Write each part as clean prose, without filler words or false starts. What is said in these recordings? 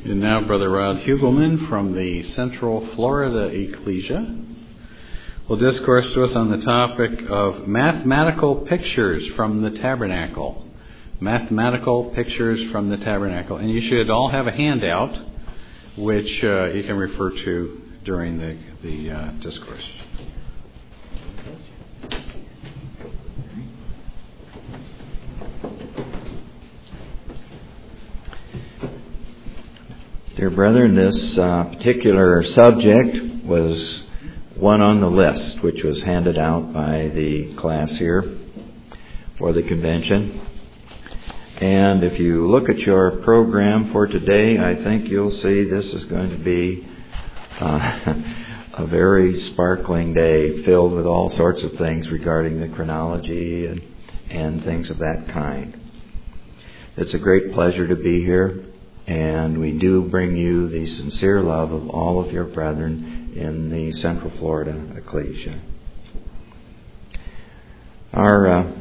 And now Brother Rod Hugelman from the Central Florida Ecclesia will discourse to us on the topic of mathematical pictures from the tabernacle. Mathematical pictures from the tabernacle. And you should all have a handout which you can refer to during the discourse. Dear brethren, this particular subject was one on the list, which was handed out by the class here for the convention. And if you look at your program for today, I think you'll see this is going to be a very sparkling day filled with all sorts of things regarding the chronology and things of that kind. It's a great pleasure to be here. And we do bring you the sincere love of all of your brethren in the Central Florida Ecclesia. Our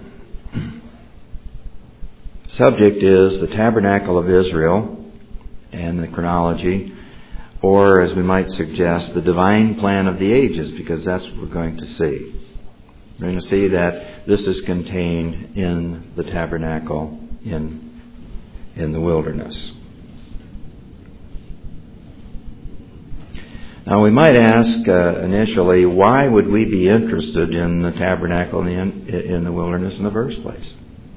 subject is the Tabernacle of Israel and the chronology, or as we might suggest, the divine plan of the ages, because that's what we're going to see. We're going to see that this is contained in the tabernacle in the wilderness. Now we might ask initially, why would we be interested in the tabernacle in the wilderness in the first place?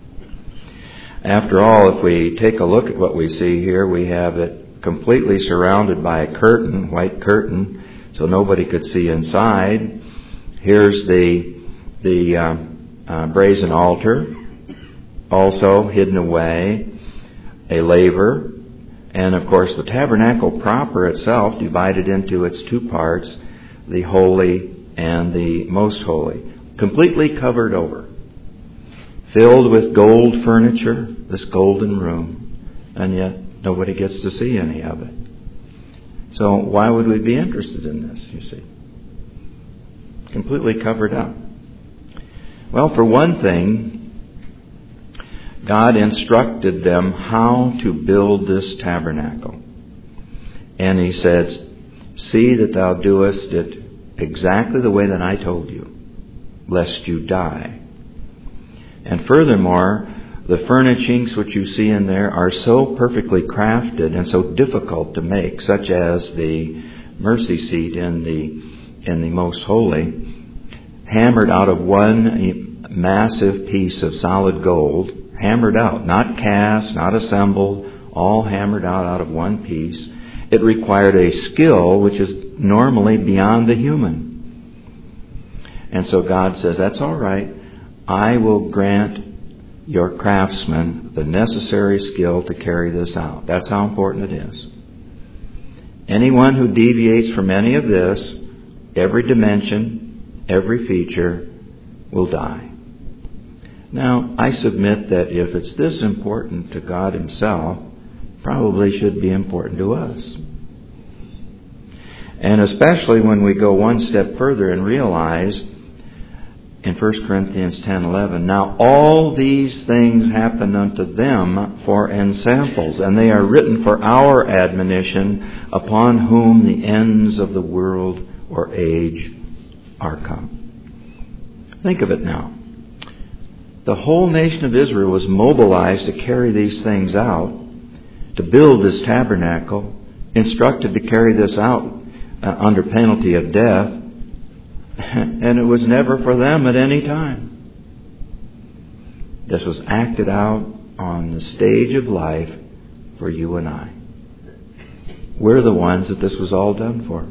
After all, if we take a look at what we see here, we have it completely surrounded by a curtain, white curtain, so nobody could see inside. Here's the brazen altar, also hidden away, a laver. And of course, the tabernacle proper itself divided into its two parts, the holy and the most holy, completely covered over, filled with gold furniture, this golden room, and yet nobody gets to see any of it. So why would we be interested in this, you see? Completely covered up. Well, for one thing, God instructed them how to build this tabernacle. And He says, "See that thou doest it exactly the way that I told you, lest you die." And furthermore, the furnishings which you see in there are so perfectly crafted and so difficult to make, such as the mercy seat in the most holy, hammered out of one massive piece of solid gold, hammered out, not cast, not assembled, all hammered out of one piece. It required a skill which is normally beyond the human. And so God says, that's all right. I will grant your craftsmen the necessary skill to carry this out. That's how important it is. Anyone who deviates from any of this, every dimension, every feature, will die. Now, I submit that if it's this important to God Himself, probably should be important to us. And especially when we go one step further and realize in 1 Corinthians 10:11, now all these things happen unto them for ensamples, and they are written for our admonition, upon whom the ends of the world or age are come. Think of it now. The whole nation of Israel was mobilized to carry these things out, to build this tabernacle, instructed to carry this out under penalty of death, and it was never for them at any time. This was acted out on the stage of life for you and I. We're the ones that this was all done for.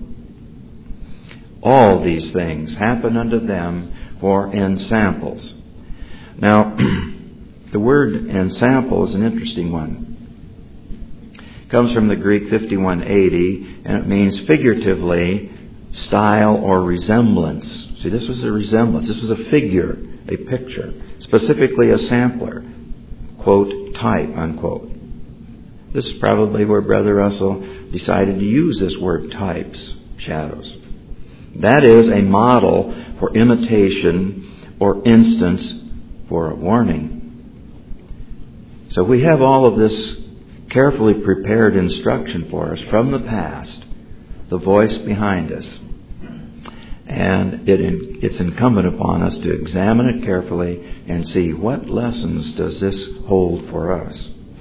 All these things happen unto them for ensamples. Now, the word ensample is an interesting one. It comes from the Greek 5180, and it means figuratively style or resemblance. See, this was a resemblance. This was a figure, a picture, specifically a sampler, quote, type, unquote. This is probably where Brother Russell decided to use this word types, shadows. That is a model for imitation or instance for a warning. So we have all of this carefully prepared instruction for us from the past, the voice behind us. And it's incumbent upon us to examine it carefully and see what lessons does this hold for us.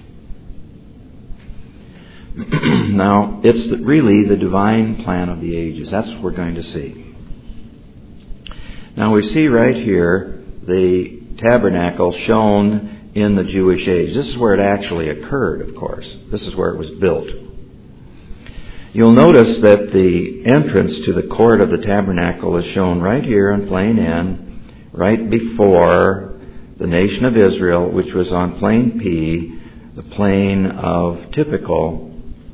Now, it's really the divine plan of the ages. That's what we're going to see. Now, we see right here the tabernacle shown in the Jewish age. This is where it actually occurred, of course. This is where it was built. You'll notice that the entrance to the court of the tabernacle is shown right here in Plain N, right before the nation of Israel, which was on Plain P, the plane of typical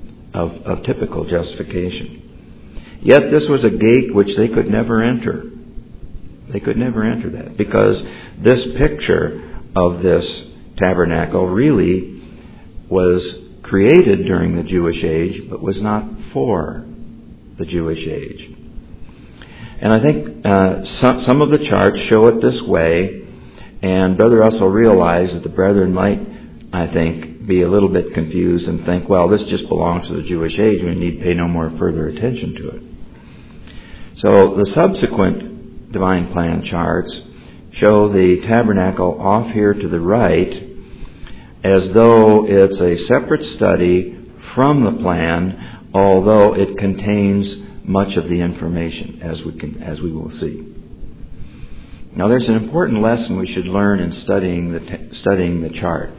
justification. Yet this was a gate which they could never enter. They could never enter that, because this picture of this tabernacle really was created during the Jewish age, but was not for the Jewish age. And I think some of the charts show it this way, and Brother Russell realized that the brethren might, I think, be a little bit confused and think, well, this just belongs to the Jewish age, we need to pay no more further attention to it. So the subsequent divine plan charts show the tabernacle off here to the right, as though it's a separate study from the plan, although it contains much of the information, as we will see. Now, there's an important lesson we should learn in studying the chart,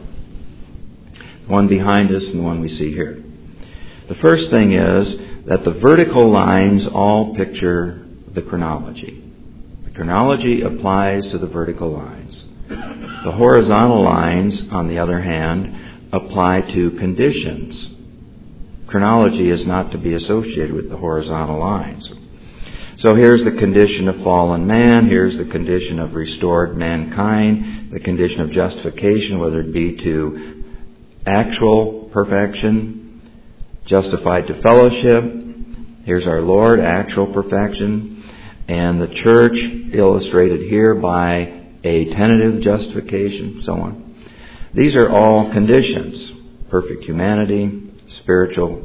the one behind us and the one we see here. The first thing is that the vertical lines all picture the chronology. The chronology applies to the vertical lines. The horizontal lines, on the other hand, apply to conditions. Chronology is not to be associated with the horizontal lines. So here's the condition of fallen man, here's the condition of restored mankind, the condition of justification, whether it be to actual perfection, justified to fellowship. Here's our Lord, actual perfection, and the church illustrated here by a tentative justification, so on. These are all conditions. Perfect humanity, spiritual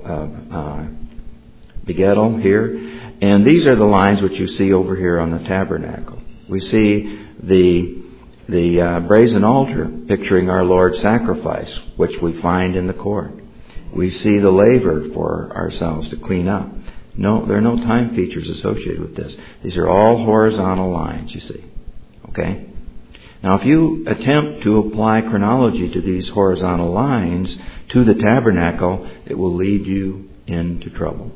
begettal here. And these are the lines which you see over here on the tabernacle. We see the brazen altar picturing our Lord's sacrifice, which we find in the court. We see the laver for ourselves to clean up. No, there are no time features associated with this. These are all horizontal lines, you see. Okay? Now, if you attempt to apply chronology to these horizontal lines to the tabernacle, it will lead you into trouble.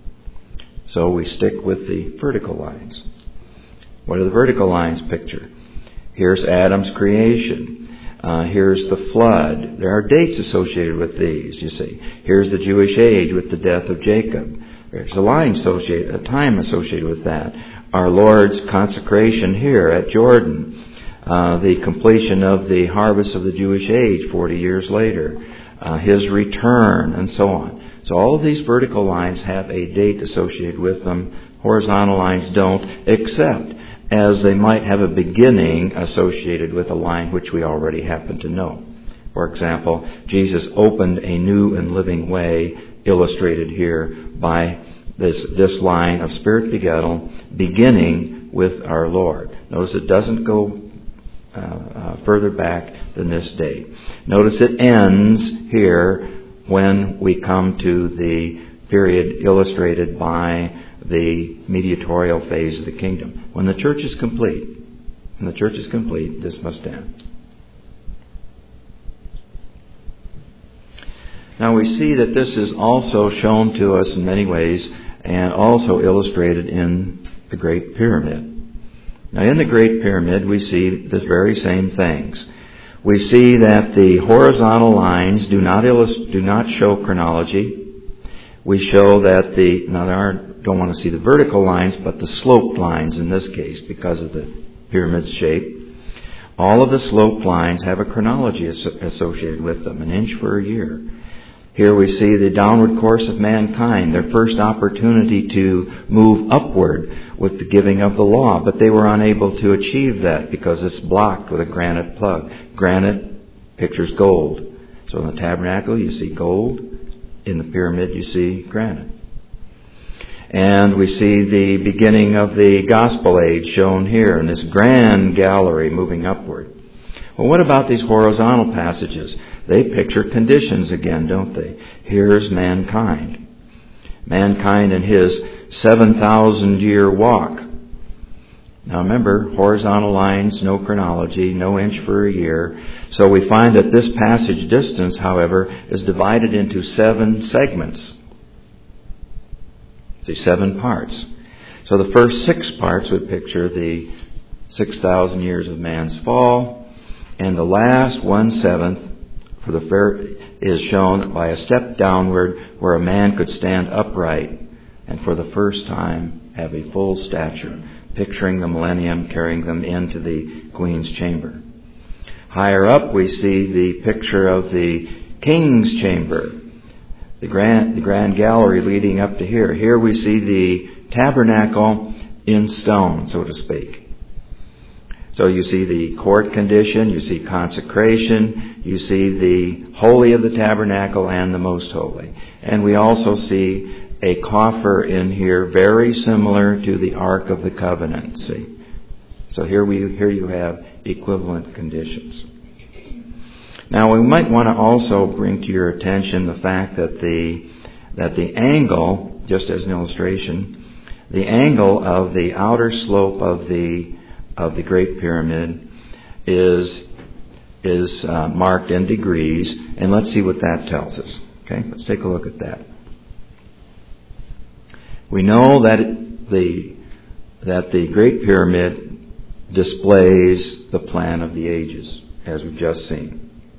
So we stick with the vertical lines. What do the vertical lines picture? Here's Adam's creation. Here's the flood. There are dates associated with these, you see. Here's the Jewish age with the death of Jacob. There's a time associated with that. Our Lord's consecration here at Jordan. The completion of the harvest of the Jewish age 40 years later. His return, and so on. So all of these vertical lines have a date associated with them. Horizontal lines don't, except as they might have a beginning associated with a line which we already happen to know. For example, Jesus opened a new and living way, illustrated here by this line of spirit begettal, beginning with our Lord. Notice it doesn't go further back than this date. Notice it ends here when we come to the period illustrated by the mediatorial phase of the kingdom. When the church is complete, this must end. Now we see that this is also shown to us in many ways and also illustrated in the Great Pyramid. Now in the Great Pyramid we see the very same things. We see that the horizontal lines do not show chronology. We show that don't want to see the vertical lines, but the sloped lines in this case because of the pyramid's shape. All of the sloped lines have a chronology associated with them, an inch for a year. Here we see the downward course of mankind, their first opportunity to move upward with the giving of the law. But they were unable to achieve that because it's blocked with a granite plug. Granite pictures gold. So in the tabernacle you see gold. In the pyramid you see granite. And we see the beginning of the gospel age shown here in this grand gallery moving upward. Well, what about these horizontal passages? They picture conditions again, don't they? Here's mankind. Mankind in his 7,000-year walk. Now remember, horizontal lines, no chronology, no inch for a year. So we find that this passage distance, however, is divided into 7 segments. See, 7 parts. So the first 6 parts would picture the 6,000 years of man's fall. And the last 1/7 for the fair is shown by a step downward where a man could stand upright and for the first time have a full stature, picturing the millennium carrying them into the Queen's chamber. Higher up we see the picture of the King's chamber, the grand gallery leading up to here. Here we see the tabernacle in stone, so to speak. So you see the court condition, you see consecration, you see the holy of the tabernacle and the most holy. And we also see a coffer in here very similar to the Ark of the Covenant. See? So here you have equivalent conditions. Now we might want to also bring to your attention the fact that the angle, just as an illustration, the angle of the outer slope of the Great Pyramid is marked in degrees, and let's see what that tells us. Okay, let's take a look at that. We know that the Great Pyramid displays the plan of the ages, as we've just seen.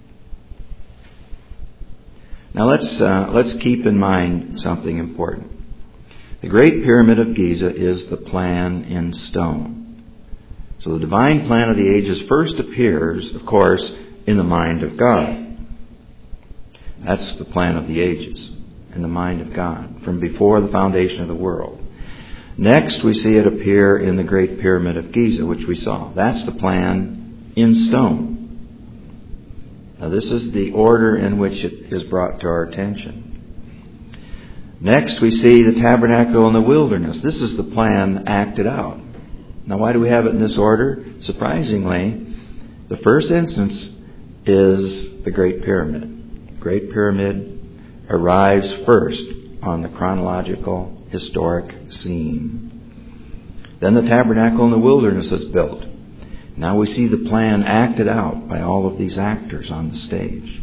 Now let's keep in mind something important. The Great Pyramid of Giza is the plan in stone. So the divine plan of the ages first appears, of course, in the mind of God. That's the plan of the ages, in the mind of God, from before the foundation of the world. Next, we see it appear in the Great Pyramid of Giza, which we saw. That's the plan in stone. Now, this is the order in which it is brought to our attention. Next, we see the tabernacle in the wilderness. This is the plan acted out. Now, why do we have it in this order? Surprisingly, the first instance is the Great Pyramid. Great Pyramid arrives first on the chronological, historic scene. Then the tabernacle in the wilderness is built. Now we see the plan acted out by all of these actors on the stage.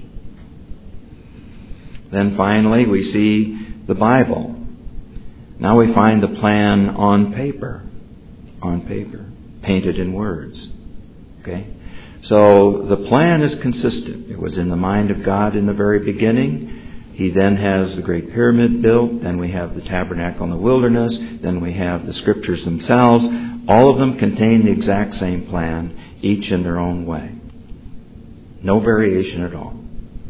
Then finally, we see the Bible. Now we find the plan on paper, painted in words. Okay? So the plan is consistent. It was in the mind of God in the very beginning. He then has the Great Pyramid built. Then we have the tabernacle in the wilderness. Then we have the scriptures themselves. All of them contain the exact same plan, each in their own way. No variation at all.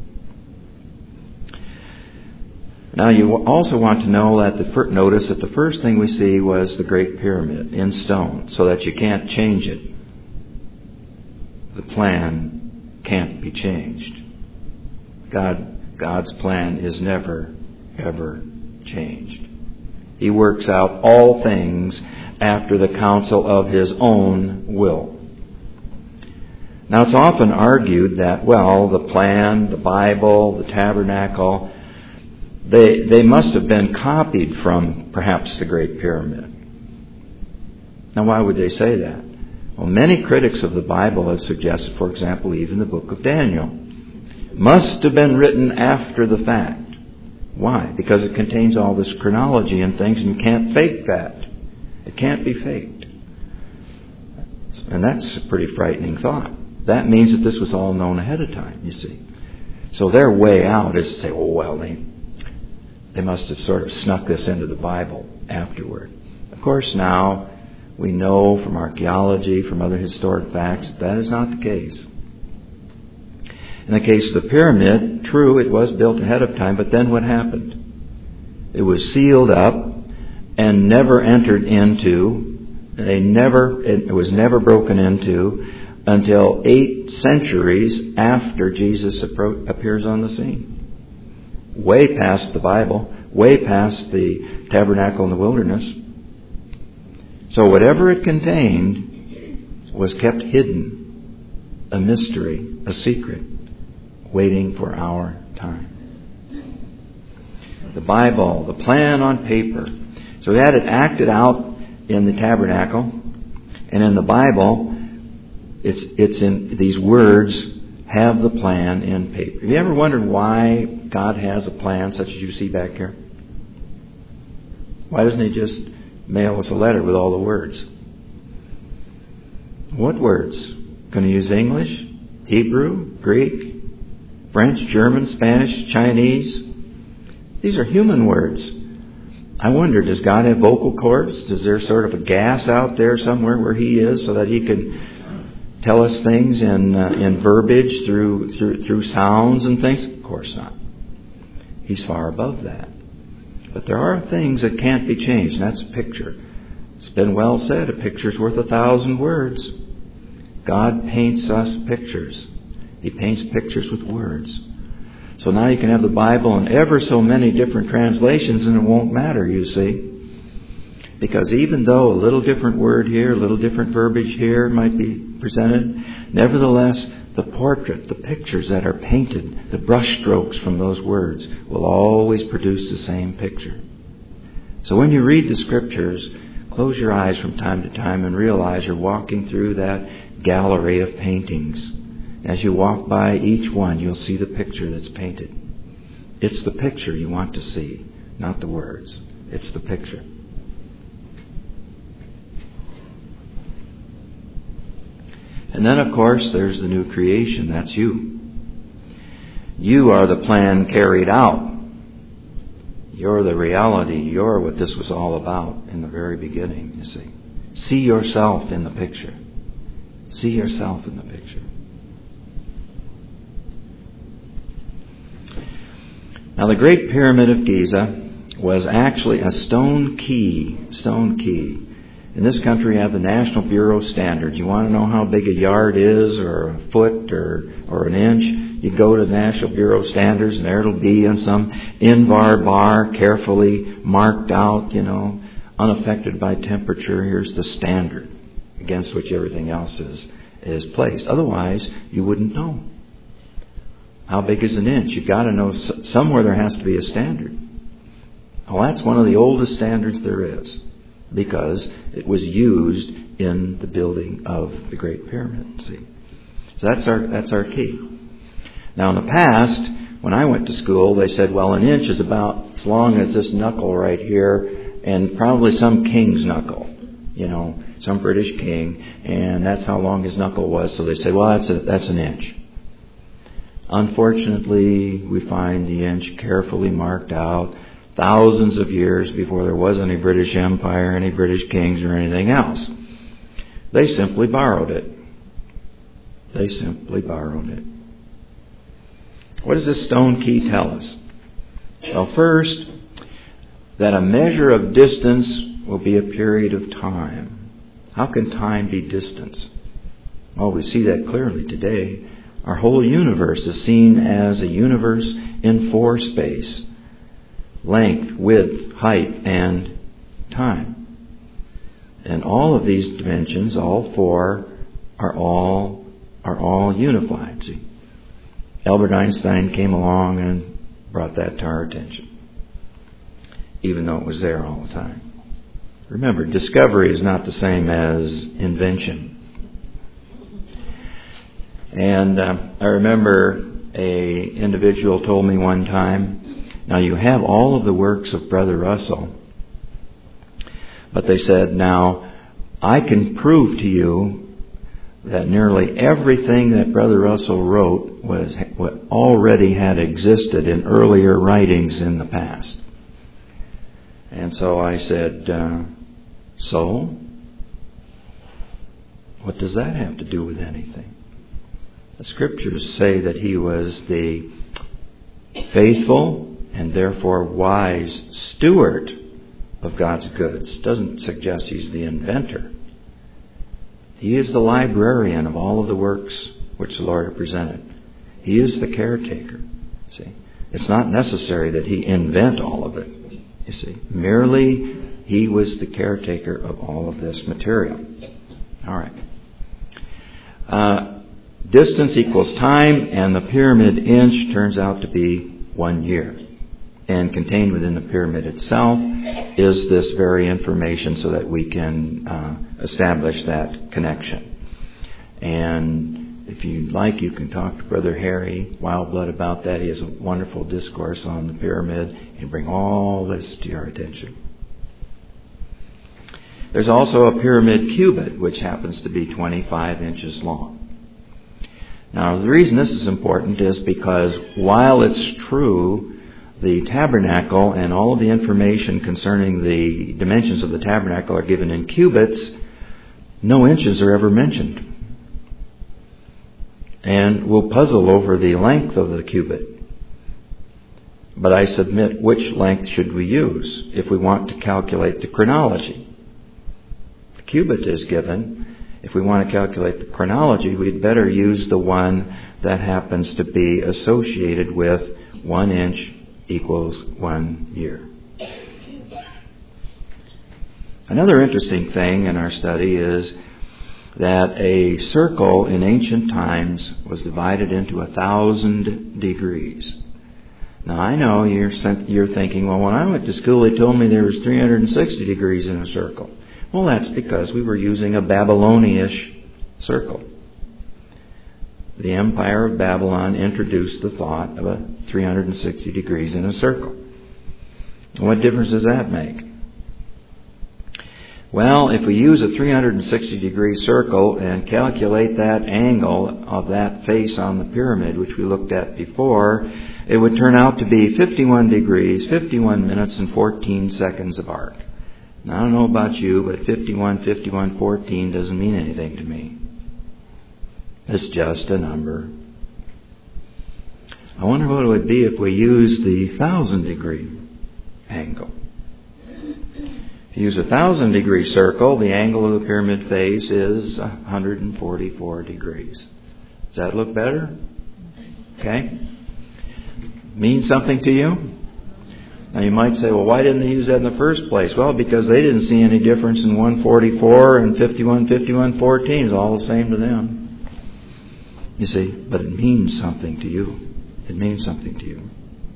Now you also want to know that notice that the first thing we see was the Great Pyramid in stone, so that you can't change it. The plan can't be changed. God's plan is never, ever changed. He works out all things after the counsel of His own will. Now it's often argued that, well, the plan, the Bible, the tabernacle, they must have been copied from perhaps the Great Pyramid. Now why would they say that? Well, many critics of the Bible have suggested, for example, even the book of Daniel must have been written after the fact. Why? Because it contains all this chronology and things, and you can't fake that. It can't be faked. And that's a pretty frightening thought. That means that this was all known ahead of time, you see. So their way out is to say, oh, well, they must have sort of snuck this into the Bible afterward. Of course, now we know from archaeology, from other historic facts, that is not the case. In the case of the pyramid, true, it was built ahead of time, but then what happened? It was sealed up and never entered into, it was never broken into until 8 centuries after Jesus appears on the scene. Way past the Bible, way past the tabernacle in the wilderness. So whatever it contained was kept hidden, a mystery, a secret, waiting for our time. The Bible, the plan on paper. So we had it acted out in the tabernacle, and in the Bible, it's in these words have the plan in paper. Have you ever wondered why God has a plan such as you see back here? Why doesn't He just mail us a letter with all the words? What words? Going to use English, Hebrew, Greek, French, German, Spanish, Chinese? These are human words. I wonder, does God have vocal cords? Is there sort of a gas out there somewhere where He is so that He can tell us things in verbiage through sounds and things? Of course not. He's far above that. But there are things that can't be changed, and that's a picture. It's been well said, a picture's worth 1,000 words. God paints us pictures. He paints pictures with words. So now you can have the Bible in ever so many different translations and it won't matter, you see. Because even though a little different word here, a little different verbiage here might be presented, nevertheless, the portrait, the pictures that are painted, the brush strokes from those words will always produce the same picture. So when you read the Scriptures, close your eyes from time to time and realize you're walking through that gallery of paintings. As you walk by each one, you'll see the picture that's painted. It's the picture you want to see, not the words. It's the picture. And then, of course, there's the new creation. That's you. You are the plan carried out. You're the reality. You're what this was all about in the very beginning, you see. See yourself in the picture. See yourself in the picture. Now, the Great Pyramid of Giza was actually a stone key. In this country, we have the National Bureau of Standards. You want to know how big a yard is, or a foot, or an inch? You go to the National Bureau of Standards, and there it'll be on some Invar bar, carefully marked out, unaffected by temperature. Here's the standard against which everything else is placed. Otherwise, you wouldn't know. How big is an inch? You've got to know somewhere there has to be a standard. Well, that's one of the oldest standards there is, because it was used in the building of the Great Pyramid. See, so that's our key. Now, in the past, when I went to school, they said, well, an inch is about as long as this knuckle right here, and probably some king's knuckle, some British king, and that's how long his knuckle was. So they said, well, that's an inch. Unfortunately, we find the inch carefully marked out thousands of years before there was any British Empire, any British kings, or anything else. They simply borrowed it. What does this stone key tell us? Well, first, that a measure of distance will be a period of time. How can time be distance? Well, we see that clearly today. Our whole universe is seen as a universe in 4 space. Length, width, height, and time. And all of these dimensions, all 4, are all unified. See? Albert Einstein came along and brought that to our attention, even though it was there all the time. Remember, discovery is not the same as invention. And I remember a individual told me one time, now you have all of the works of Brother Russell, but they said, now I can prove to you that nearly everything that Brother Russell wrote was what already had existed in earlier writings in the past. And so I said, so? What does that have to do with anything? The Scriptures say that he was the faithful and therefore wise steward of God's goods. It doesn't suggest he's the inventor. He is the librarian of all of the works which the Lord had presented. He is the caretaker. See, it's not necessary that he invent all of it. You see, merely he was the caretaker of all of this material. All right. Distance equals time, and the pyramid inch turns out to be 1 year. And contained within the pyramid itself is this very information so that we can establish that connection. And if you'd like, you can talk to Brother Harry Wildblood about that. He has a wonderful discourse on the pyramid and bring all this to your attention. There's also a pyramid cubit, which happens to be 25 inches long. Now, the reason this is important is because while it's true the tabernacle and all of the information concerning the dimensions of the tabernacle are given in cubits, no inches are ever mentioned. And we'll puzzle over the length of the cubit. But I submit, which length should we use if we want to calculate the chronology? The cubit is given. If we want to calculate the chronology, we'd better use the one that happens to be associated with 1 inch equals 1 year. Another interesting thing in our study is that a circle in ancient times was divided into 1,000 degrees. Now I know you're thinking, well, when I went to school they told me there was 360 degrees in a circle. Well, that's because we were using a Babylonian-ish circle. The Empire of Babylon introduced the thought of a 360 degrees in a circle. What difference does that make? Well, if we use a 360 degree circle and calculate that angle of that face on the pyramid, which we looked at before, it would turn out to be 51 degrees, 51 minutes, and 14 seconds of arc. Now, I don't know about you, but 51, 14 doesn't mean anything to me. It's just a number. I wonder what it would be if we used the 1,000 degree angle. If you use a 1,000 degree circle, the angle of the pyramid face is 144 degrees. Does that look better? Okay. Mean something to you? Now you might say, well, why didn't they use that in the first place? Well, because they didn't see any difference in 144 and 51, 14. It's all the same to them. You see, but it means something to you. It means something to you.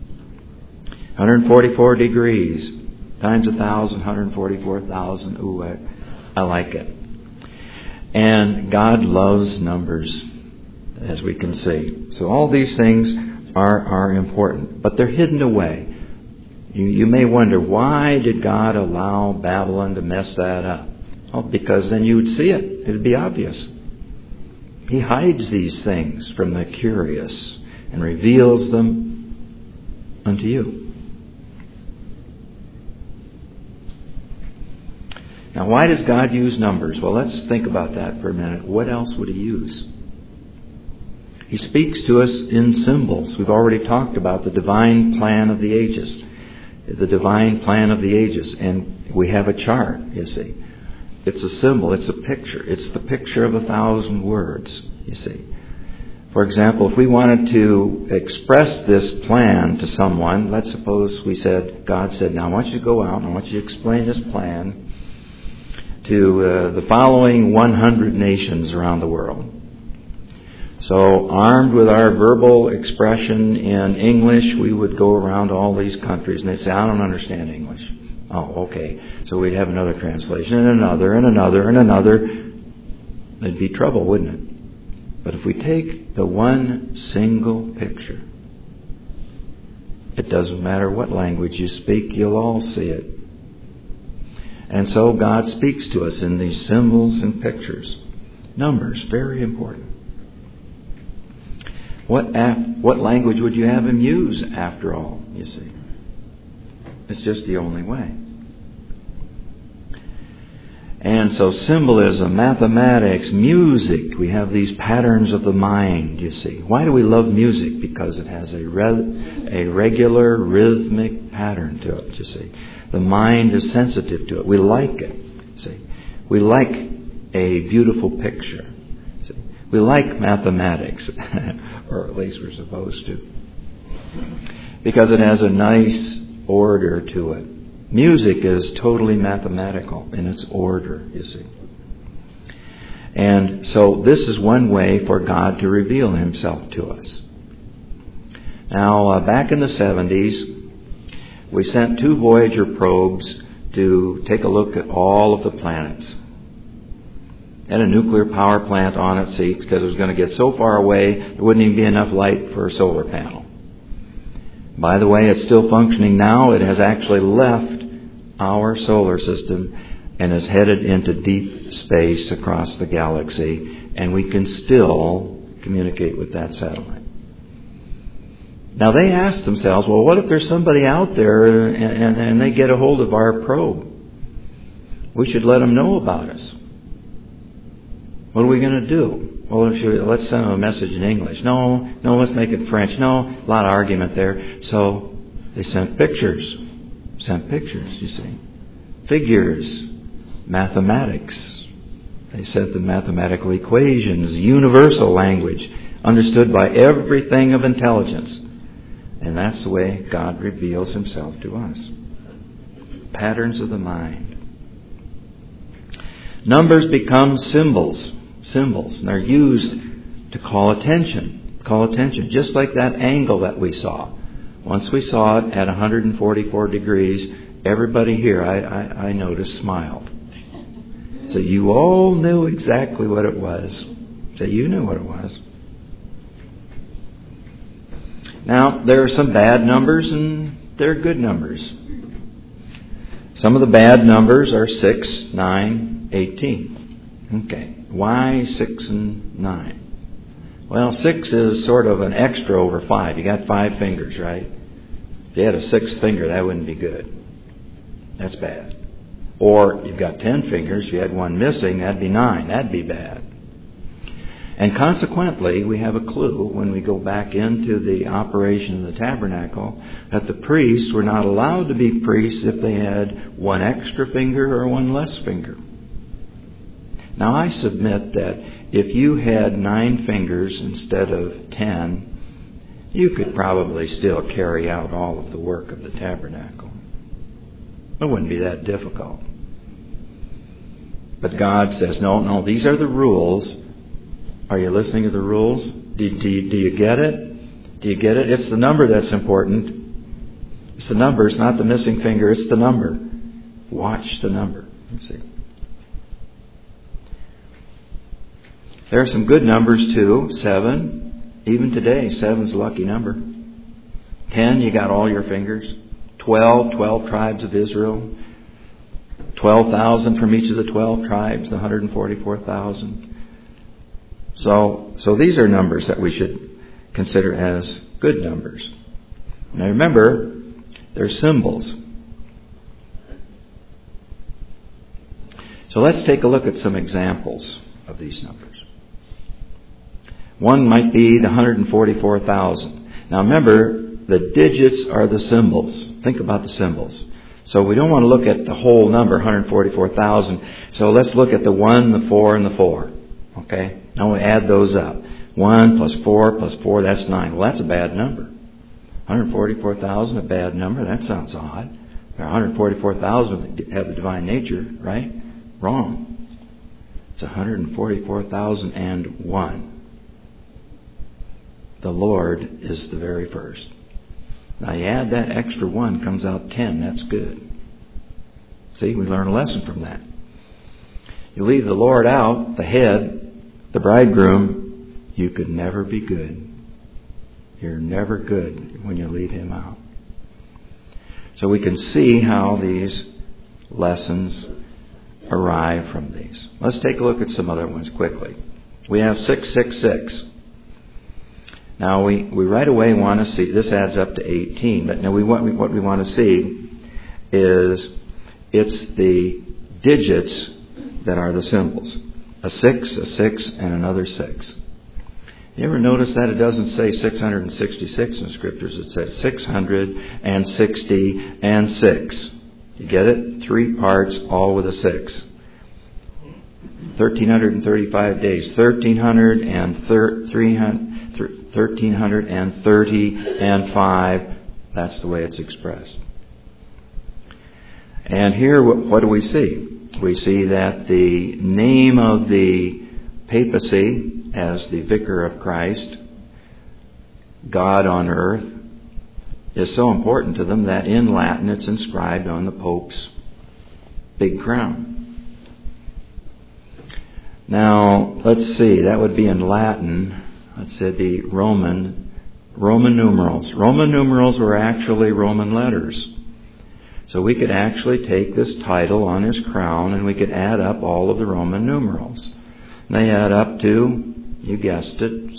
144 degrees times 1,000, 144,000. Ooh, I like it. And God loves numbers, as we can see. So all these things are important, but they're hidden away. You may wonder, why did God allow Babylon to mess that up? Oh, because then you would see it. It would be obvious. He hides these things from the curious and reveals them unto you. Now, why does God use numbers? Well, let's think about that for a minute. What else would He use? He speaks to us in symbols. We've already talked about the divine plan of the ages. The divine plan of the ages. And we have a chart, you see. It's a symbol. It's a picture. It's the picture of 1,000 words, you see. For example, if we wanted to express this plan to someone, let's suppose God said, now I want you to go out and I want you to explain this plan to the following 100 nations around the world. So, armed with our verbal expression in English, we would go around all these countries and they'd say, I don't understand English. Oh, okay. So we'd have another translation and another and another and another. There'd be trouble, wouldn't it? But if we take the one single picture, it doesn't matter what language you speak, you'll all see it. And so God speaks to us in these symbols and pictures. Numbers, very important. What language would you have Him use, after all, you see? It's just the only way. And so symbolism, mathematics, music, we have these patterns of the mind, you see. Why do we love music? Because it has a regular rhythmic pattern to it, you see. The mind is sensitive to it. We like it, see. We like a beautiful picture. We like mathematics, or at least we're supposed to, because it has a nice order to it. Music is totally mathematical in its order, you see. And so this is one way for God to reveal Himself to us. Now, back in the 70s, we sent 2 Voyager probes to take a look at all of the planets. And a nuclear power plant on it, see, because it was going to get so far away, there wouldn't even be enough light for a solar panel. By the way, it's still functioning now. It has actually left our solar system and is headed into deep space across the galaxy, and we can still communicate with that satellite. Now they ask themselves, well, what if there's somebody out there and they get a hold of our probe? We should let them know about us. What are we going to do? Well, let's send them a message in English. No, let's make it French. No, a lot of argument there. So they sent pictures. You see. Figures. Mathematics. They sent the mathematical equations, universal language, understood by everything of intelligence. And that's the way God reveals Himself to us. Patterns of the mind. Numbers become symbols. And they're used to call attention, just like that angle that we saw. Once we saw it at 144 degrees, everybody here, I noticed, smiled. So you all knew exactly what it was. So you knew what it was. Now, there are some bad numbers and there are good numbers. Some of the bad numbers are 6, 9, 18. Okay. Why 6 and 9? Well, 6 is sort of an extra over 5. You got 5 fingers, right? If you had a 6th finger, that wouldn't be good. That's bad. Or you've got 10 fingers. If you had one missing, that'd be 9. That'd be bad. And consequently, we have a clue when we go back into the operation of the tabernacle that the priests were not allowed to be priests if they had one extra finger or one less finger. Now, I submit that if you had 9 fingers instead of 10, you could probably still carry out all of the work of the tabernacle. It wouldn't be that difficult. But God says, no, these are the rules. Are you listening to the rules? Do you get it? Do you get it? It's the number that's important. It's the number. It's not the missing finger. It's the number. Watch the number. Let's see. There are some good numbers too. 7. Even today, 7's a lucky number. 10, you got all your fingers. 12 tribes of Israel. 12,000 from each of the 12 tribes, the 144,000. So these are numbers that we should consider as good numbers. Now remember, they're symbols. So let's take a look at some examples of these numbers. One might be the 144,000. Now remember, the digits are the symbols. Think about the symbols. So we don't want to look at the whole number, 144,000. So let's look at the 1, the 4, and the 4. Okay? Now we add those up. 1 plus 4 plus 4, that's 9. Well, that's a bad number. 144,000, a bad number. That sounds odd. There are 144,000 that have the divine nature, right? Wrong. It's 144,001. The Lord is the very first. Now you add that extra 1, comes out 10. That's good. See, we learn a lesson from that. You leave the Lord out, the head, the bridegroom, you could never be good. You're never good when you leave Him out. So we can see how these lessons arrive from these. Let's take a look at some other ones quickly. We have 666. Now we right away want to see, this adds up to 18, but now what we want to see is it's the digits that are the symbols. A 6, and another 6. You ever notice that it doesn't say 666 in the Scriptures? It says 660 and 6. You get it? 3 parts, all with a 6. 1,335 days. 1,330 That's the way it's expressed. And here, what do we see? We see that the name of the papacy as the Vicar of Christ, God on earth, is so important to them that in Latin it's inscribed on the Pope's big crown. Now, let's see, that would be in Latin. Let's say the Roman numerals. Roman numerals were actually Roman letters. So we could actually take this title on his crown and we could add up all of the Roman numerals. And they add up to, you guessed it,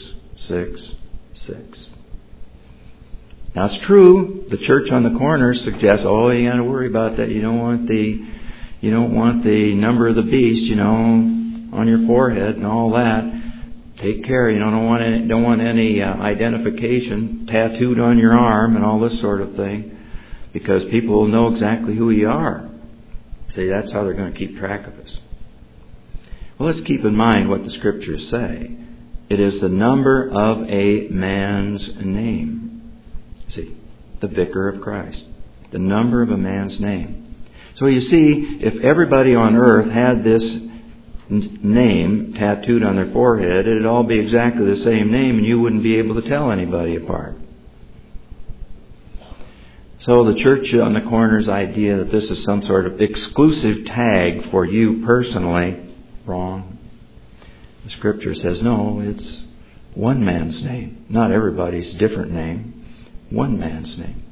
666. Now it's true, the church on the corner suggests, you got to worry about that. You don't want the number of the beast, on your forehead and all that. Take care. You don't want any identification tattooed on your arm and all this sort of thing, because people will know exactly who you are. See, that's how they're going to keep track of us. Well, let's keep in mind what the Scriptures say. It is the number of a man's name. See, the Vicar of Christ. The number of a man's name. So you see, if everybody on earth had this name tattooed on their forehead, it'd all be exactly the same name and you wouldn't be able to tell anybody apart. So the church on the corner's idea that this is some sort of exclusive tag for you personally, wrong. The Scripture says, no, it's one man's name. Not everybody's different name. One man's name.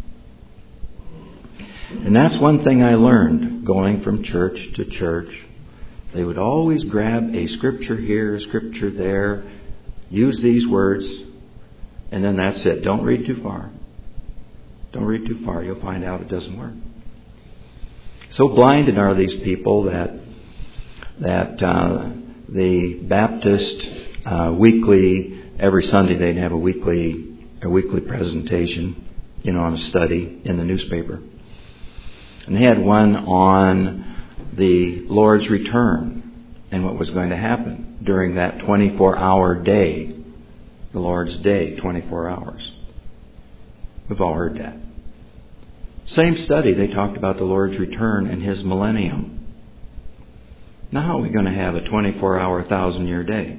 And that's one thing I learned going from church to church. They would always grab a Scripture here, a Scripture there, use these words, and then that's it. Don't read too far. Don't read too far. You'll find out it doesn't work. So blinded are these people that the Baptist weekly, every Sunday they'd have a weekly presentation, on a study in the newspaper. And they had one on the Lord's return and what was going to happen during that 24-hour day. The Lord's day, 24 hours. We've all heard that. Same study, they talked about the Lord's return and His millennium. Now how are we going to have a 24-hour, 1,000-year day?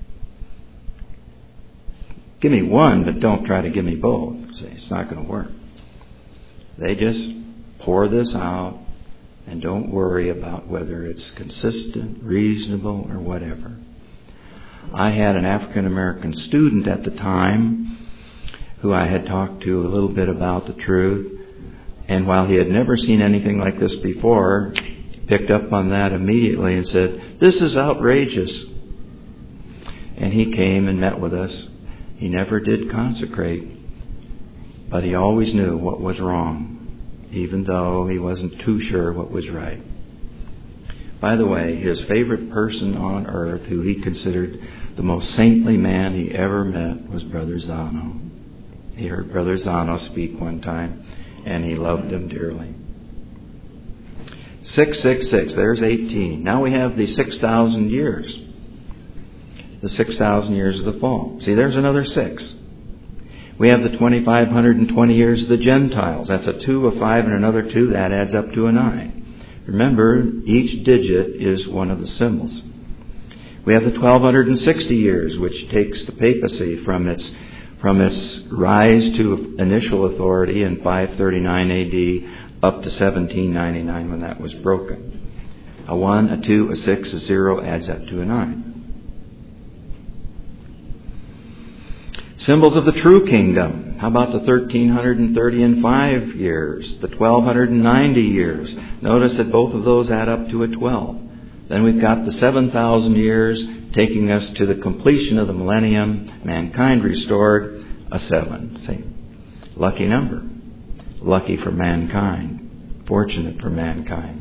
Give me one, but don't try to give me both. See, it's not going to work. They just pour this out and don't worry about whether it's consistent, reasonable, or whatever. I had an African American student at the time who I had talked to a little bit about the truth. And while he had never seen anything like this before, picked up on that immediately and said, "This is outrageous." And he came and met with us. He never did consecrate, but he always knew what was wrong, even though he wasn't too sure what was right. By the way, his favorite person on earth, who he considered the most saintly man he ever met, was Brother Zano. He heard Brother Zano speak one time, and he loved him dearly. 666, there's 18. Now we have the 6,000 years. The 6,000 years of the fall. See, there's another 6. We have the 2,520 years of the Gentiles. That's a 2, a 5, and another 2. That adds up to a 9. Remember, each digit is one of the symbols. We have the 1,260 years, which takes the papacy from its rise to initial authority in 539 AD up to 1799 when that was broken. A 1, a 2, a 6, a 0 adds up to a 9. Symbols of the true kingdom. How about the 1,335 years, the 1,290 years? Notice that both of those add up to a 12. Then we've got the 7,000 years taking us to the completion of the millennium, mankind restored, a 7. See, lucky number. Lucky for mankind. Fortunate for mankind.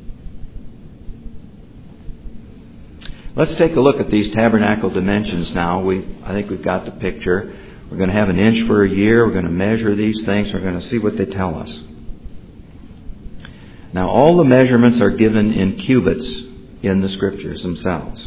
Let's take a look at these tabernacle dimensions now. I think we've got the picture. We're going to have an inch for a year. We're going to measure these things. We're going to see what they tell us. Now, all the measurements are given in cubits. in the Scriptures themselves.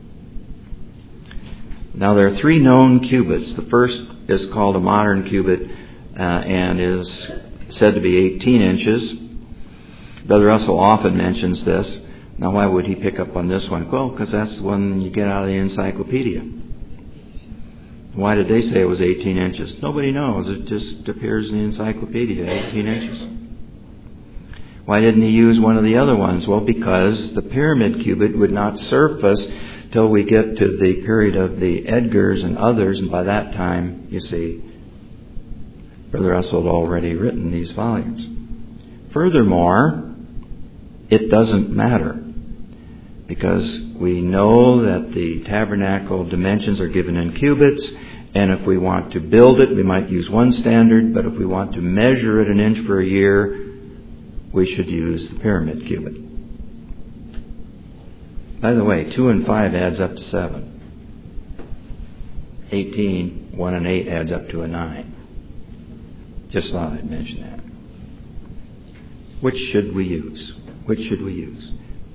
Now there are 3 known cubits. The first is called a modern cubit and is said to be 18 inches. Brother Russell often mentions this. Now why would he pick up on this one? Well, because that's the one you get out of the encyclopedia. Why did they say it was 18 inches? Nobody knows. It just appears in the encyclopedia, 18 inches. Why didn't he use one of the other ones? Well, because the pyramid cubit would not surface till we get to the period of the Edgars and others, and by that time, you see, Brother Russell had already written these volumes. Furthermore, it doesn't matter, because we know that the tabernacle dimensions are given in cubits, and if we want to build it, we might use one standard, but if we want to measure it an inch for a year, we should use the pyramid cubit. By the way, 2 and 5 adds up to 7. 18, 1 and 8 adds up to a 9. Just thought I'd mention that. Which should we use? Which should we use?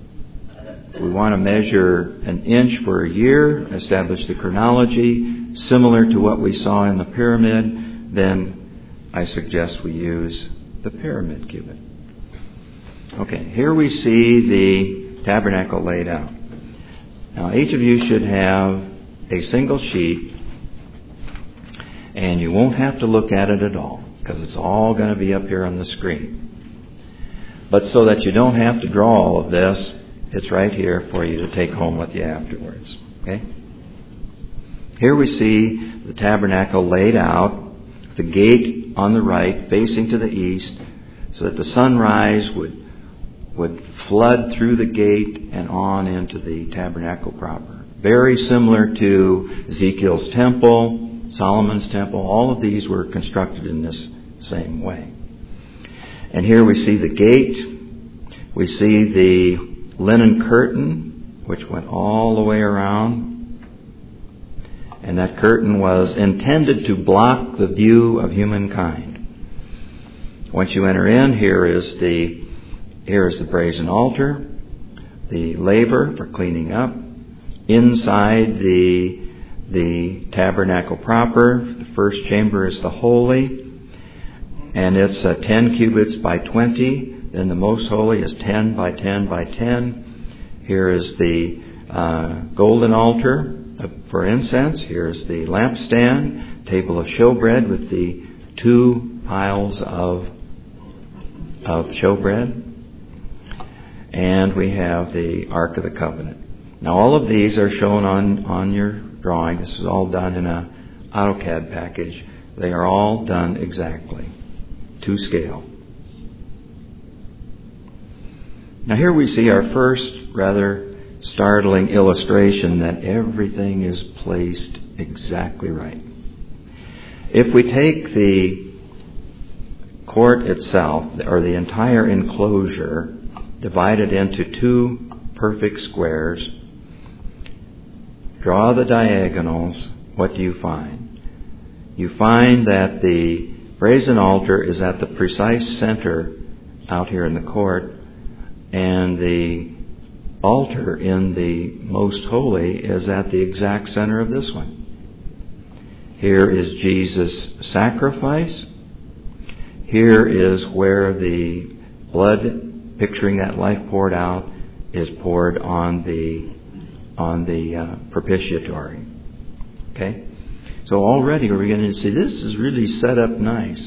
We want to measure an inch for a year, establish the chronology, similar to what we saw in the pyramid, then I suggest we use the pyramid cubit. Okay, here we see the tabernacle laid out. Now, each of you should have a single sheet, and you won't have to look at it at all, because it's all going to be up here on the screen. But so that you don't have to draw all of this, it's right here for you to take home with you afterwards. Okay? Here we see the tabernacle laid out, the gate on the right facing to the east, so that the sunrise would flood through the gate and on into the tabernacle proper. Very similar to Ezekiel's temple, Solomon's temple. All of these were constructed in this same way. And here we see the gate. We see the linen curtain, which went all the way around. And that curtain was intended to block the view of humankind. Once you enter in, here is the brazen altar, the laver for cleaning up. Inside the tabernacle proper, the first chamber is the holy, and it's 10 cubits by 20. Then the most holy is 10 by 10 by 10. Here is the golden altar for incense. Here's the lampstand, table of showbread with the 2 piles of showbread. And we have the Ark of the Covenant. Now all of these are shown on your drawing. This is all done in an AutoCAD package. They are all done exactly to scale. Now here we see our first rather startling illustration that everything is placed exactly right. If we take the court itself, or the entire enclosure, divide it into 2 perfect squares, draw the diagonals, what do you find? You find that the brazen altar is at the precise center out here in the court, and the altar in the most holy is at the exact center of this one. Here is Jesus' sacrifice. Here is where the blood, picturing that life poured out, is poured on the propitiatory. Okay? So already we're beginning to see this is really set up nice.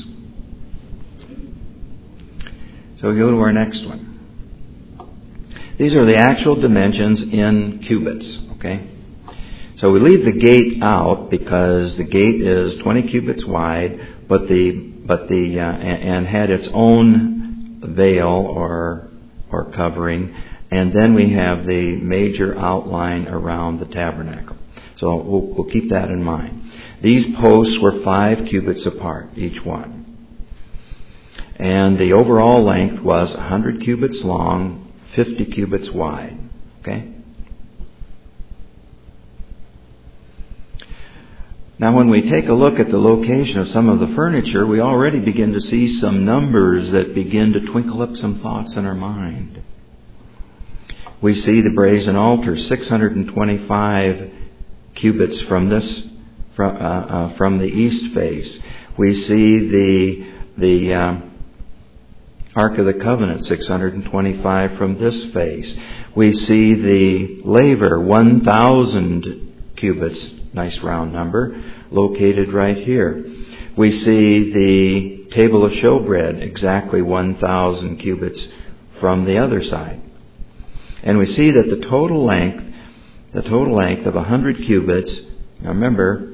So we go to our next one. These are the actual dimensions in cubits. Okay? So we leave the gate out because the gate is 20 cubits wide, and had its own veil or covering, and then we have the major outline around the tabernacle. So we'll keep that in mind. These posts were 5 cubits apart, each one. And the overall length was 100 cubits long, 50 cubits wide. Okay? Now when we take a look at the location of some of the furniture, we already begin to see some numbers that begin to twinkle up some thoughts in our mind. We see the brazen altar, 625 cubits from the east face. We see the Ark of the Covenant, 625 from this face. We see the laver, 1,000 cubits, nice round number, located right here. We see the table of showbread, exactly 1,000 cubits from the other side. And we see that the total length of 100 cubits, now remember,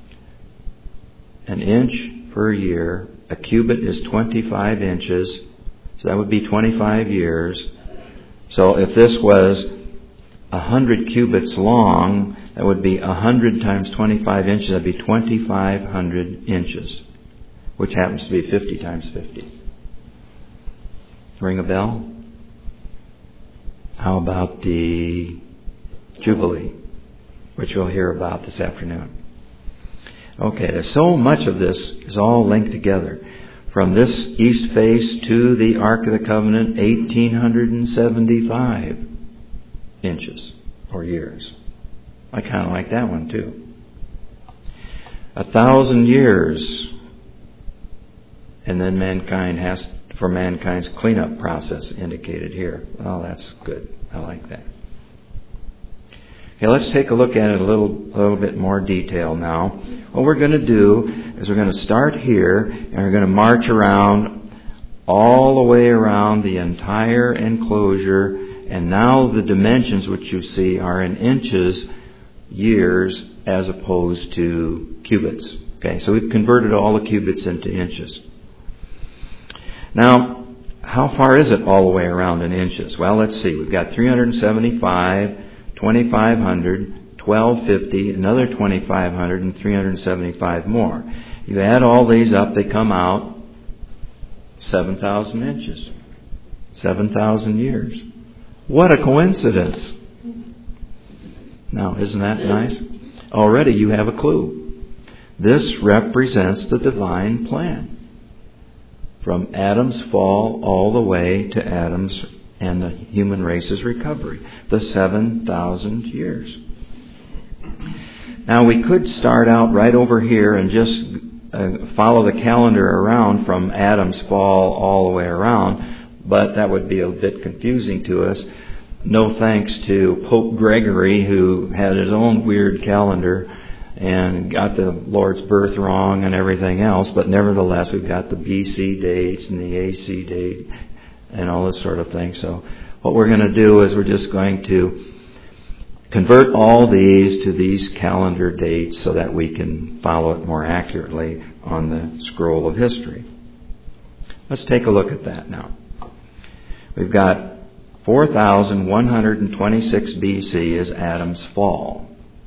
an inch per year, a cubit is 25 inches, so that would be 25 years. So if this was 100 cubits long, that would be 100 times 25 inches, that would be 2,500 inches, which happens to be 50 times 50. Ring a bell? How about the Jubilee, which we'll hear about this afternoon? Okay, there's so much of this is all linked together. From this east face to the Ark of the Covenant, 1,875 inches or years. I kind of like that one too. 1,000 years. And then mankind's cleanup process indicated here. Oh, that's good. I like that. Okay, let's take a look at it a little bit more detail now. What we're going to do is we're going to start here and we're going to march around all the way around the entire enclosure. And now the dimensions which you see are in inches, years, as opposed to cubits. Okay, so we've converted all the cubits into inches. Now, how far is it all the way around in inches? Well, let's see. We've got 375, 2,500, 1,250, another 2,500, and 375 more. You add all these up, they come out 7,000 inches. 7,000 years. What a coincidence. Now, isn't that nice? Already you have a clue. This represents the divine plan. From Adam's fall all the way to Adam's and the human race's recovery. The 7,000 years. Now we could start out right over here and just follow the calendar around from Adam's fall all the way around, but that would be a bit confusing to us. No thanks to Pope Gregory, who had his own weird calendar and got the Lord's birth wrong and everything else, but nevertheless we've got the BC dates and the AC date and all this sort of thing. So what we're going to do is we're just going to convert all these to these calendar dates so that we can follow it more accurately on the scroll of history. Let's take a look at that now. We've got 4,126 BC is Adam's fall.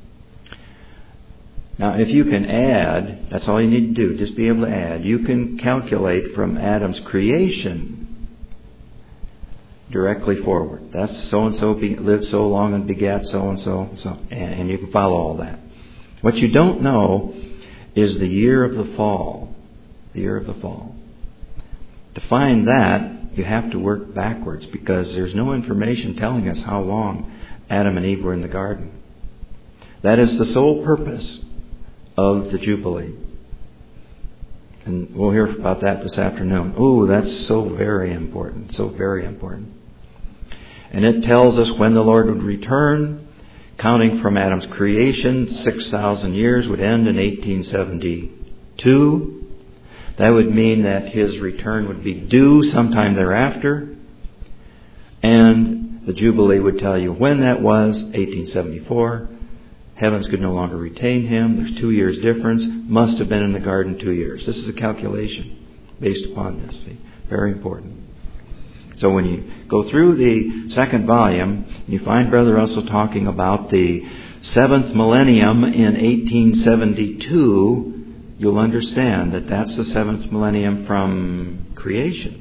Now, if you can add, that's all you need to do, just be able to add. You can calculate from Adam's creation directly forward. That's so-and-so lived so long and begat so-and-so, and you can follow all that. What you don't know is the year of the fall. The year of the fall. To find that, you have to work backwards because there's no information telling us how long Adam and Eve were in the garden. That is the sole purpose of the Jubilee. And we'll hear about that this afternoon. Oh, that's so very important. So very important. And it tells us when the Lord would return. Counting from Adam's creation, 6,000 years would end in 1872. That would mean that his return would be due sometime thereafter. And the Jubilee would tell you when that was, 1874. Heavens could no longer retain him. There's 2 years difference. Must have been in the garden 2 years. This is a calculation based upon this. See? Very important. So when you go through the second volume, you find Brother Russell talking about the 7th millennium in 1872, you'll understand that that's the 7th millennium from creation.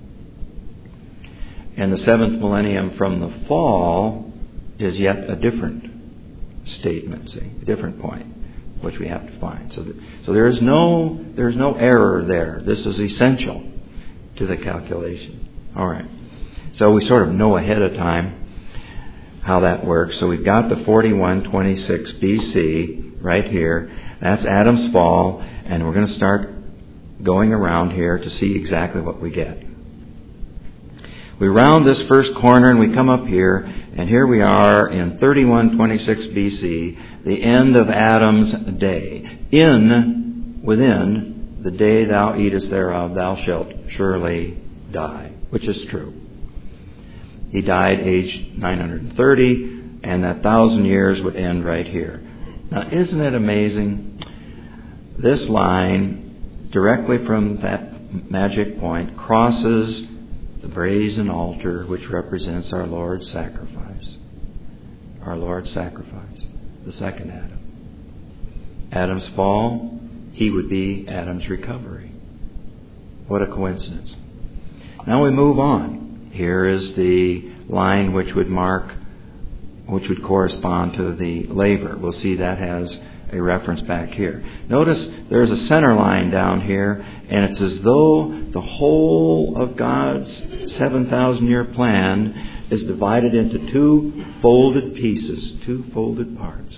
And the 7th millennium from the fall is yet a different statement, see, a different point, which we have to find. So there's no error there. This is essential to the calculation. All right. So we sort of know ahead of time how that works. So we've got the 4126 BC right here. That's Adam's fall, and we're going to start going around here to see exactly what we get. We round this first corner and we come up here, and here we are in 3126 BC, the end of Adam's day. Within the day thou eatest thereof, thou shalt surely die, which is true. He died aged 930, and that 1,000 years would end right here. Now, isn't it amazing? This line, directly from that magic point, crosses the brazen altar, which represents our Lord's sacrifice. Our Lord's sacrifice, the second Adam. Adam's fall, he would be Adam's recovery. What a coincidence. Now we move on. Here is the line which would correspond to the laver. We'll see that has a reference back here. Notice there's a center line down here, and it's as though the whole of God's 7,000-year plan is divided into two folded pieces, two folded parts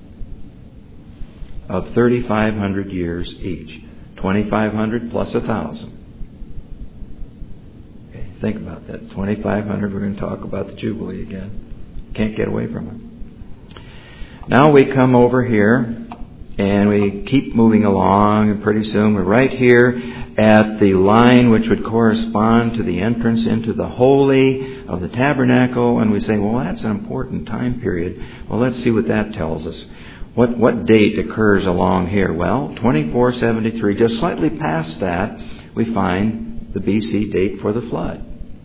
of 3,500 years each. 2,500 plus 1,000. Okay, think about that. 2,500, we're going to talk about the Jubilee again. Can't get away from it. Now we come over here and we keep moving along, and pretty soon we're right here at the line which would correspond to the entrance into the Holy of the Tabernacle, and we say, well, that's an important time period. Well, let's see what that tells us. What date occurs along here? Well, 2473. Just slightly past that, we find the BC date for the flood.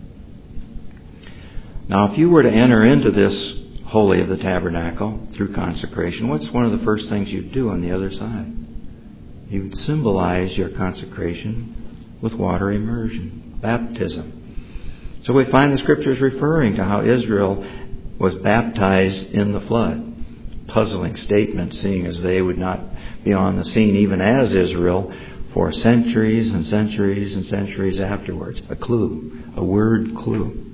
Now, if you were to enter into this Holy of the Tabernacle through consecration, what's one of the first things you'd do on the other side? You'd symbolize your consecration with water immersion, baptism. So we find the Scriptures referring to how Israel was baptized in the flood. Puzzling statement, seeing as they would not be on the scene even as Israel for centuries and centuries and centuries afterwards. A clue, a word clue.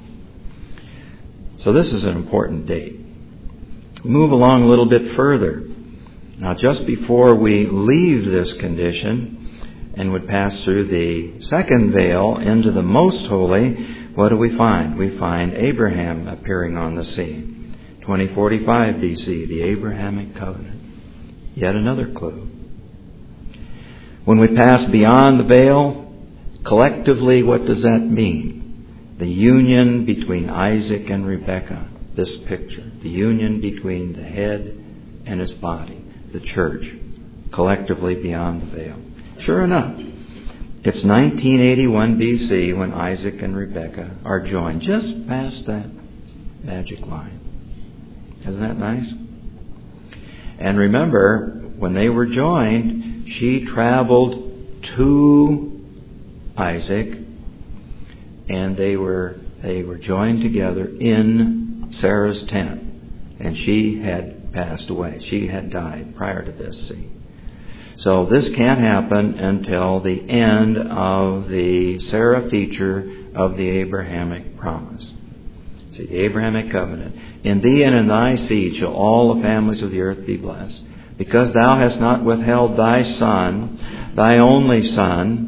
So this is an important date. Move along a little bit further. Now, just before we leave this condition and would pass through the second veil into the most holy, what do we find? We find Abraham appearing on the scene. 2045 BC, the Abrahamic covenant. Yet another clue. When we pass beyond the veil, collectively, what does that mean? The union between Isaac and Rebekah, this picture. The union between the head and his body, the church, collectively beyond the veil. Sure enough, it's 1981 BC when Isaac and Rebekah are joined, just past that magic line. Isn't that nice? And remember, when they were joined, she traveled to Isaac, and they were joined together in Sarah's tent. And she had passed away. She had died prior to this, see. So this can't happen until the end of the Sarah feature of the Abrahamic promise. See, the Abrahamic covenant. In thee and in thy seed shall all the families of the earth be blessed. Because thou hast not withheld thy son, thy only son.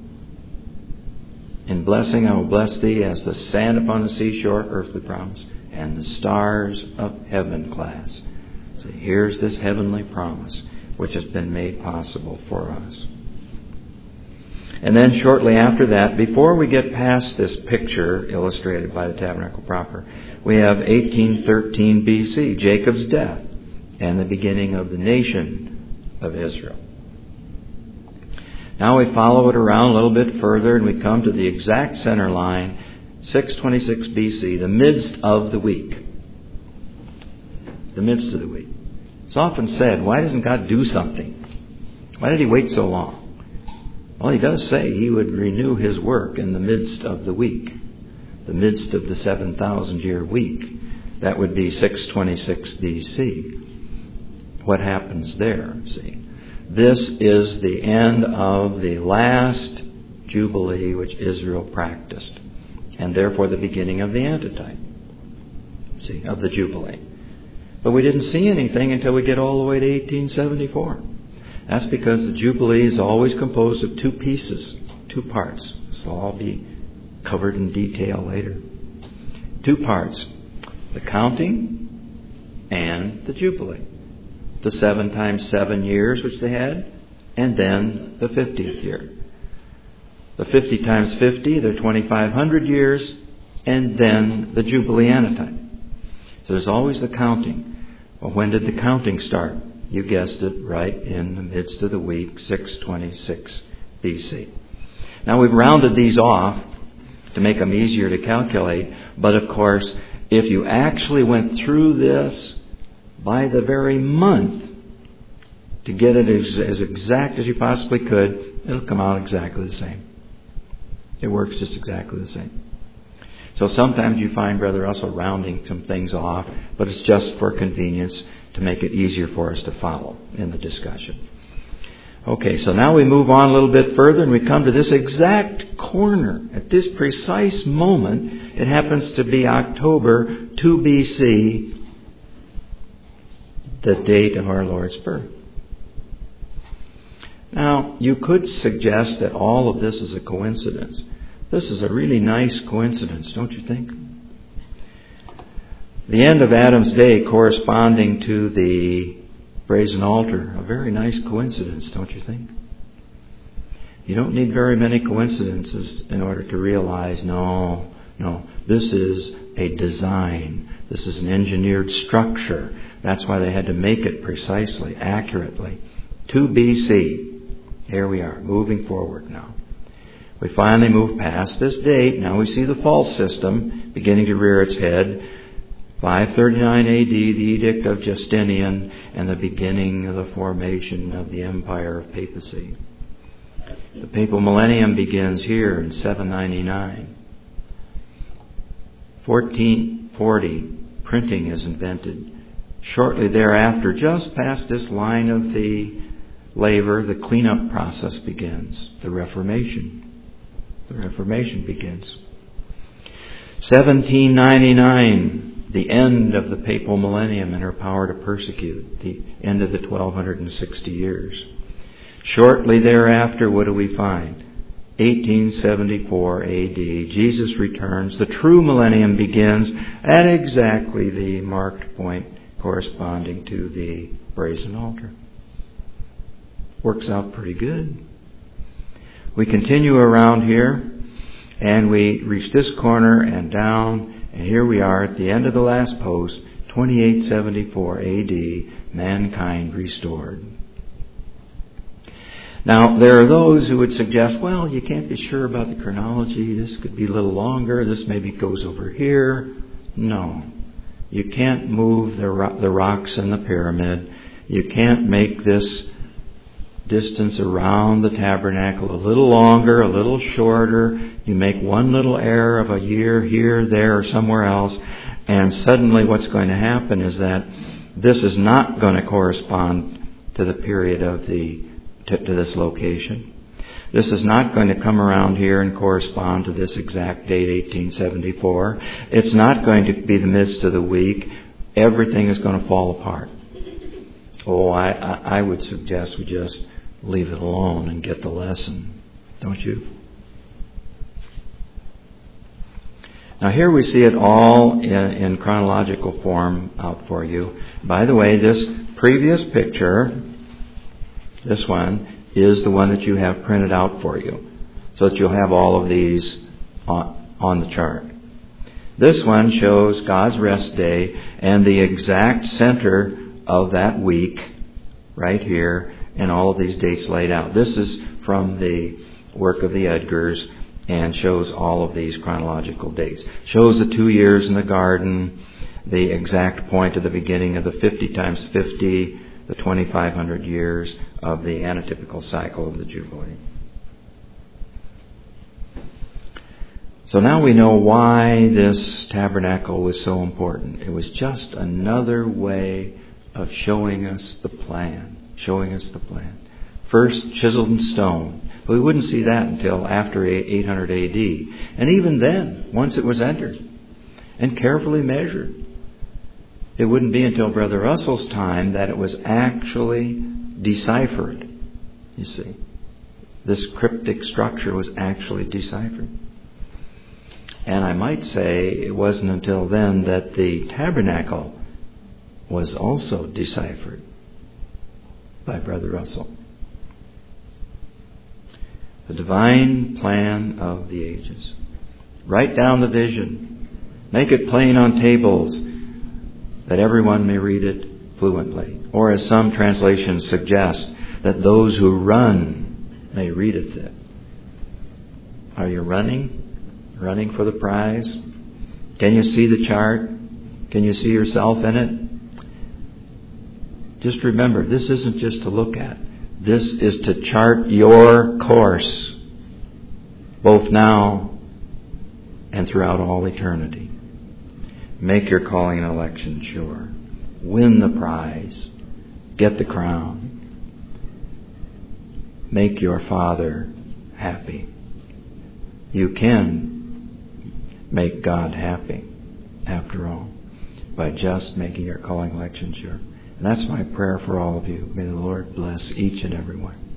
In blessing I will bless thee as the sand upon the seashore, earthly promise, and the stars of heaven class. See, here's this heavenly promise which has been made possible for us. And then shortly after that, before we get past this picture illustrated by the tabernacle proper, we have 1813 BC, Jacob's death, and the beginning of the nation of Israel. Now we follow it around a little bit further, and we come to the exact center line, 626 BC, the midst of the week. The midst of the week. It's often said, why doesn't God do something? Why did He wait so long? Well, He does say He would renew His work in the midst of the week, the midst of the 7,000-year week. That would be 626 BC. What happens there, see? This is the end of the last Jubilee which Israel practiced, and therefore the beginning of the antitype. see, of the Jubilee. But we didn't see anything until we get all the way to 1874. That's because the Jubilee is always composed of two pieces, two parts. This will all be covered in detail later. Two parts, the counting and the Jubilee. The 7 times 7 years which they had, and then the 50th year. The 50 times 50, they're 2,500 years, and then the Jubilee Annatime. So there's always the counting. Well, when did the counting start? You guessed it, right in the midst of the week, 626 BC. Now we've rounded these off to make them easier to calculate, but of course, if you actually went through this by the very month to get it as exact as you possibly could, it'll come out exactly the same. It works just exactly the same. So sometimes you find Brother Russell rounding some things off, but it's just for convenience to make it easier for us to follow in the discussion. Okay, so now we move on a little bit further and we come to this exact corner. At this precise moment, it happens to be October 2 BC, the date of our Lord's birth. Now, you could suggest that all of this is a coincidence. This is a really nice coincidence, don't you think? The end of Adam's day corresponding to the brazen altar, a very nice coincidence, don't you think? You don't need very many coincidences in order to realize, no, this is a design. This is an engineered structure. That's why they had to make it precisely, accurately. 2 BC. Here we are, moving forward now. We finally move past this date. Now we see the false system beginning to rear its head. 539 AD, the Edict of Justinian, and the beginning of the formation of the Empire of Papacy. The Papal Millennium begins here in 799. 1440, printing is invented. Shortly thereafter, just past this line of the laver, the cleanup process begins. The Reformation begins. 1799, the end of the Papal Millennium and her power to persecute, the end of the 1260 years. Shortly thereafter, what do we find? 1874 AD, Jesus returns. The true millennium begins at exactly the marked point corresponding to the brazen altar. Works out pretty good. We continue around here and we reach this corner and down, and here we are at the end of the last post, 2874 AD, mankind restored. Now, there are those who would suggest, well, you can't be sure about the chronology. This could be a little longer. This maybe goes over here. No. You can't move the rocks in the pyramid. You can't make this distance around the tabernacle a little longer, a little shorter. You make one little error of a year here, there, or somewhere else, and suddenly what's going to happen is that this is not going to correspond to the period of to this location. This is not going to come around here and correspond to this exact date, 1874. It's not going to be the midst of the week. Everything is going to fall apart. Oh, I would suggest we just leave it alone and get the lesson. Don't you? Now here we see it all in chronological form out for you. By the way, this previous picture, this one, is the one that you have printed out for you, so that you'll have all of these on the chart. This one shows God's rest day and the exact center of that week right here, and all of these dates laid out. This is from the work of the Edgars and shows all of these chronological dates. Shows the 2 years in the garden, the exact point of the beginning of the 50 times 50, the 2,500 years of the anatypical cycle of the Jubilee. So now we know why this tabernacle was so important. It was just another way of showing us the plan. First, chiseled in stone. But we wouldn't see that until after 800 AD. And even then, once it was entered and carefully measured, it wouldn't be until Brother Russell's time that it was actually deciphered. You see, this cryptic structure was actually deciphered. And I might say it wasn't until then that the tabernacle was also deciphered by Brother Russell. The divine plan of the ages. Write down the vision. Make it plain on tables that everyone may read it fluently. Or as some translations suggest, that those who run may readeth it. Are you running? Running for the prize? Can you see the chart? Can you see yourself in it? Just remember, this isn't just to look at. This is to chart your course, both now and throughout all eternity. Make your calling and election sure. Win the prize. Get the crown. Make your Father happy. You can make God happy, after all, by just making your calling and election sure. And that's my prayer for all of you. May the Lord bless each and every one.